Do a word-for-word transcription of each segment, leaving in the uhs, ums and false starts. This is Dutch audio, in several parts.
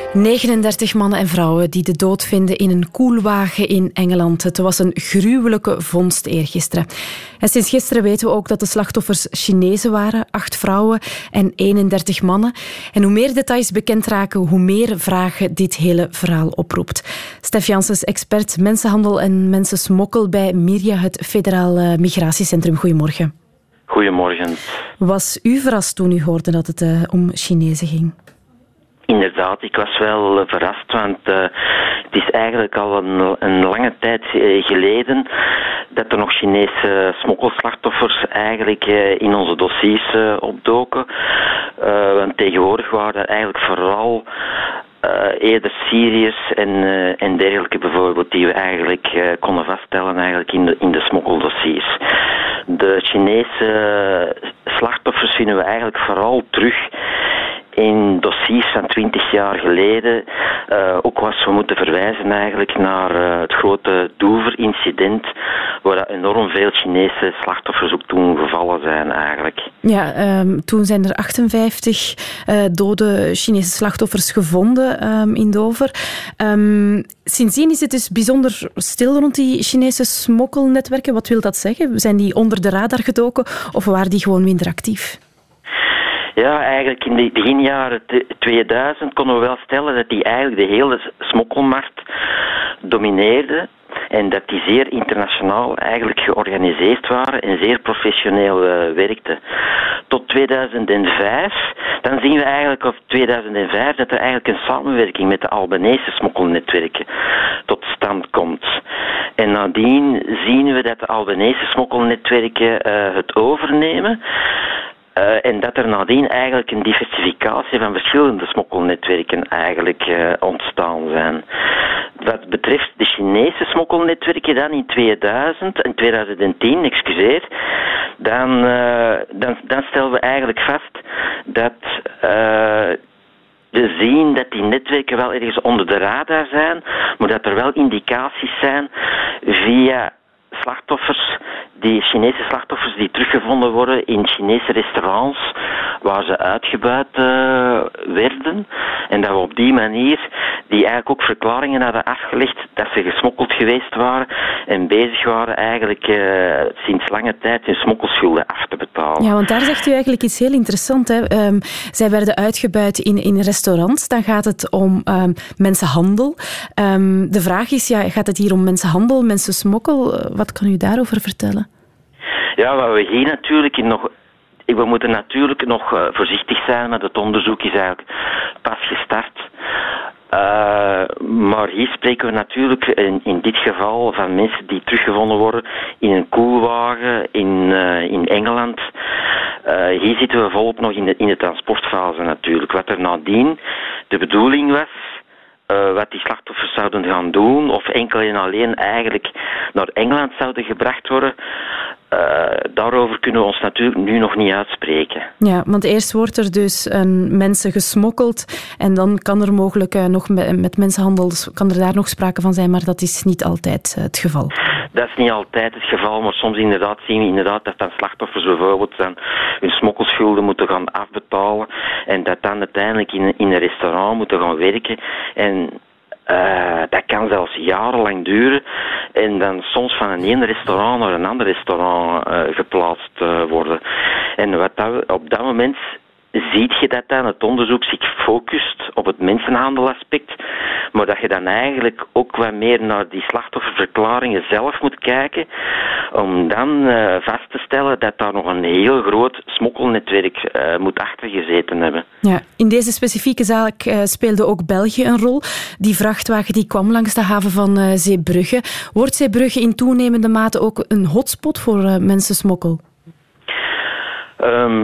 negenendertig mannen en vrouwen die de dood vinden in een koelwagen in Engeland. Het was een gruwelijke vondst eergisteren. En sinds gisteren weten we ook dat de slachtoffers Chinezen waren, acht vrouwen en eenendertig mannen. En hoe meer details bekend raken, hoe meer vragen dit hele verhaal oproept. Stef Janssens, expert mensenhandel en mensensmokkel bij Miria, het Federaal Migratiecentrum. Goedemorgen. Goedemorgen. Was u verrast toen u hoorde dat het uh, om Chinezen ging? Inderdaad, ik was wel verrast, want uh, het is eigenlijk al een, een lange tijd geleden dat er nog Chinese smokkelslachtoffers eigenlijk uh, in onze dossiers uh, opdoken. Uh, want tegenwoordig waren er eigenlijk vooral uh, eerder Syriërs en, uh, en dergelijke bijvoorbeeld die we eigenlijk uh, konden vaststellen eigenlijk in de, in de smokkeldossiers. De Chinese slachtoffers vinden we eigenlijk vooral terug in dossiers van twintig jaar geleden, uh, ook was we moeten verwijzen eigenlijk naar uh, het grote Dover-incident, waar dat enorm veel Chinese slachtoffers ook toen gevallen zijn eigenlijk. Ja, um, toen zijn er achtenvijftig uh, dode Chinese slachtoffers gevonden um, in Dover. Um, sindsdien is het dus bijzonder stil rond die Chinese smokkelnetwerken. Wat wil dat zeggen? Zijn die onder de radar gedoken of waren die gewoon minder actief? Ja, eigenlijk in de beginjaren tweeduizend konden we wel stellen dat die eigenlijk de hele smokkelmarkt domineerde en dat die zeer internationaal eigenlijk georganiseerd waren en zeer professioneel uh, werkten. Tot tweeduizend vijf, dan zien we eigenlijk op tweeduizend vijf dat er eigenlijk een samenwerking met de Albanese smokkelnetwerken tot stand komt. En nadien zien we dat de Albanese smokkelnetwerken uh, het overnemen. Uh, en dat er nadien eigenlijk een diversificatie van verschillende smokkelnetwerken eigenlijk uh, ontstaan zijn. Wat betreft de Chinese smokkelnetwerken dan in tweeduizend en tweeduizend tien, excuseer, dan, uh, dan, dan stellen we eigenlijk vast dat uh, we zien dat die netwerken wel ergens onder de radar zijn, maar dat er wel indicaties zijn via slachtoffers, die Chinese slachtoffers die teruggevonden worden in Chinese restaurants waar ze uitgebuit uh, werden. En dat we op die manier die eigenlijk ook verklaringen hadden afgelegd dat ze gesmokkeld geweest waren en bezig waren eigenlijk uh, sinds lange tijd hun smokkelschulden af te betalen. Ja, want daar zegt u eigenlijk iets heel interessants. Hè? Um, zij werden uitgebuit in, in restaurants. Dan gaat het om um, mensenhandel. Um, de vraag is, ja, gaat het hier om mensenhandel, mensensmokkel? Wat kan u daarover vertellen? Ja, wat we hier natuurlijk nog... We moeten natuurlijk nog uh, voorzichtig zijn, maar het onderzoek is eigenlijk pas gestart. Uh, maar hier spreken we natuurlijk in, in dit geval van mensen die teruggevonden worden in een koelwagen in, uh, in Engeland. Uh, hier zitten we volop nog in de, in de transportfase natuurlijk. Wat er nadien de bedoeling was, Uh, wat die slachtoffers zouden gaan doen, of enkel en alleen eigenlijk naar Engeland zouden gebracht worden, uh, daarover kunnen we ons natuurlijk nu nog niet uitspreken. Ja, want eerst wordt er dus een mensen gesmokkeld en dan kan er mogelijk uh, nog met, met mensenhandel, kan er daar nog sprake van zijn, maar dat is niet altijd uh, het geval. Dat is niet altijd het geval, maar soms inderdaad zien we inderdaad dat dan slachtoffers bijvoorbeeld dan hun smokkelschulden moeten gaan afbetalen en dat dan uiteindelijk in, in een restaurant moeten gaan werken. En uh, dat kan zelfs jarenlang duren en dan soms van een ene restaurant naar een ander restaurant uh, geplaatst uh, worden. En wat dat, op dat moment ziet je dat dan het onderzoek zich focust op het mensenhandelaspect, maar dat je dan eigenlijk ook wat meer naar die slachtofferverklaringen zelf moet kijken, om dan uh, vast te stellen dat daar nog een heel groot smokkelnetwerk uh, moet achter gezeten hebben. Ja, in deze specifieke zaak uh, speelde ook België een rol. Die vrachtwagen die kwam langs de haven van uh, Zeebrugge. Wordt Zeebrugge in toenemende mate ook een hotspot voor uh, mensensmokkel? Um,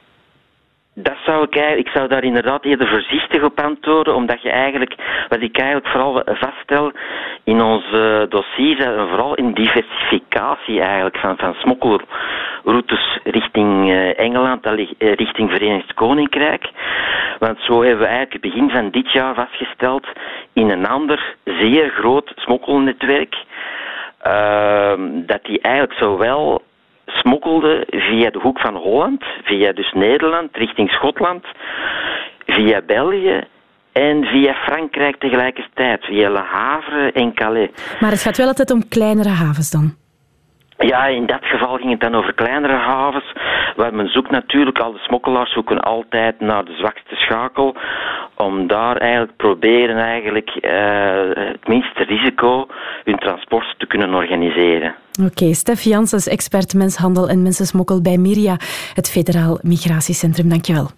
Dat zou ik eigenlijk, ik zou daar inderdaad eerder voorzichtig op antwoorden, omdat je eigenlijk, wat ik eigenlijk vooral vaststel in onze dossiers, vooral in diversificatie eigenlijk van, van smokkelroutes richting Engeland, richting Verenigd Koninkrijk. Want zo hebben we eigenlijk het begin van dit jaar vastgesteld in een ander zeer groot smokkelnetwerk, uh, dat die eigenlijk zowel smokkelde via de hoek van Holland, via dus Nederland, richting Schotland, via België, en via Frankrijk tegelijkertijd, via Le Havre en Calais. Maar het gaat wel altijd om kleinere havens dan? Ja, in dat geval ging het dan over kleinere havens, waar men zoekt natuurlijk, al de smokkelaars zoeken altijd naar de zwakste schakel, om daar eigenlijk proberen eigenlijk uh, het minste risico hun transport te kunnen organiseren. Oké, okay, Stef Janssens, expert menshandel en mensensmokkel bij Myria, het Federaal Migratiecentrum. Dankjewel.